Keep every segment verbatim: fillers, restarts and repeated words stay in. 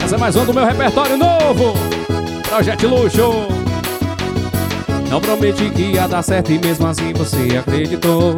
Essa é mais uma do meu repertório novo, Projeto Luxo. Não prometi que ia dar certo e mesmo assim você acreditou.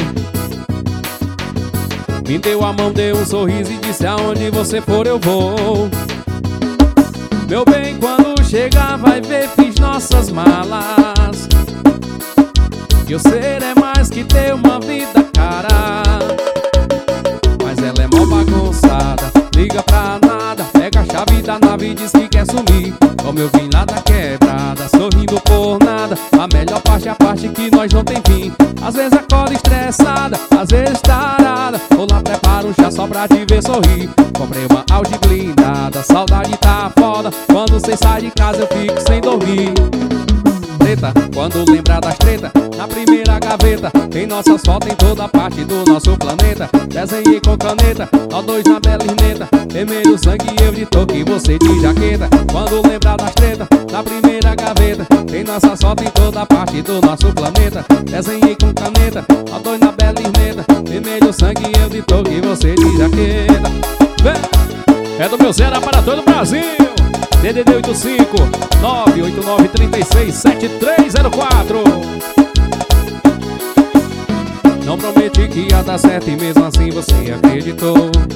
Me deu a mão, deu um sorriso e disse: aonde você for eu vou. Meu bem, quando chegar vai ver, fiz nossas malas. Que o ser é mais que ter uma vida cara. Mas ela é mó bagunçada, liga pra nada, pega a chave da nave e diz que quer sumir. Como eu vim lá da quebrada, sorrindo por nada. A melhor parte é a parte que nós não tem fim. Às vezes acorda estressada, às vezes tarada. Vou lá, preparo um chá só pra te ver sorrir. Comprei uma Audi blindada, saudade tá foda. Quando cê sai de casa eu fico sem dormir. Treta, quando lembrar das treta, na primeira gaveta tem nossas fotos em toda parte do nosso planeta. Desenhei com caneta, nós dois na belineta. Vermelho sangue e eu de touca e você de jaqueta. Quando lembrar das treta, na primeira gaveta tem nossas fotos em toda parte do nosso planeta. Desenhei com caneta, nós dois na belineta. Vermelho sangue e eu de touca e você de jaqueta. Vem! É do meu Zera para todo o Brasil. D D D oito cinco nove oito nove três seis sete três zero quatro. Não prometi que ia dar certo e mesmo assim você acreditou.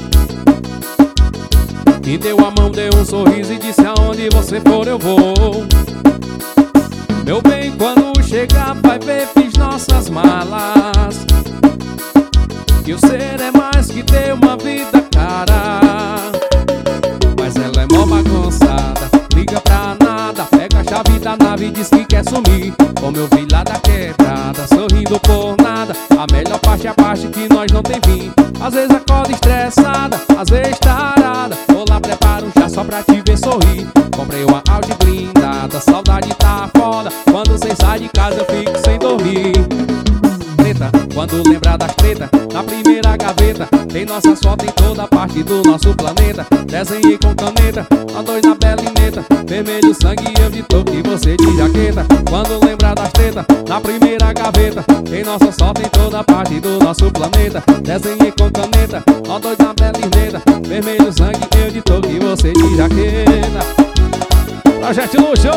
Me deu a mão, deu um sorriso e disse: aonde você for eu vou. Meu bem, quando chegar vai ver, fiz nossas malas. Que o ser é mais que ter uma vida cara. Mas ela é mó bagunçada, liga pra nada, pega a chave da nave e diz que quer sumir. Como eu vi lá da quebrada, sorrindo por nada. A melhor parte é a parte que nós não tem fim. Às vezes acorda estressada, às vezes tarada. Vou lá, preparo um chá só pra te ver sorrir. Comprei uma Audi blindada, saudade tá foda. Quando cê sai de casa eu fico sem dormir. Treta, quando lembrar das treta, na primeira gaveta tem nossas fotos em toda parte do nosso planeta. Desenhei com caneta, nós dois na belineta. Vermelho sangue e eu de touca e você de jaqueta. Quando lembrar das treta, na primeira gaveta tem nossas fotos em toda parte do nosso planeta. Desenhei com caneta, nós dois na belineta. Vermelho sangue e eu de touca e você de jaqueta. Projeto Luxo,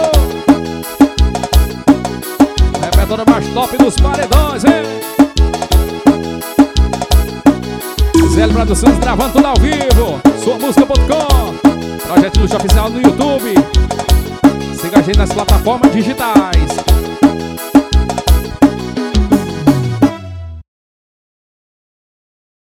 repertório mais top dos paredões, hein? Zé Produções gravando tudo ao vivo. Sua música ponto com. Projeto Luxo Oficial no YouTube. Siga a gente nas plataformas digitais.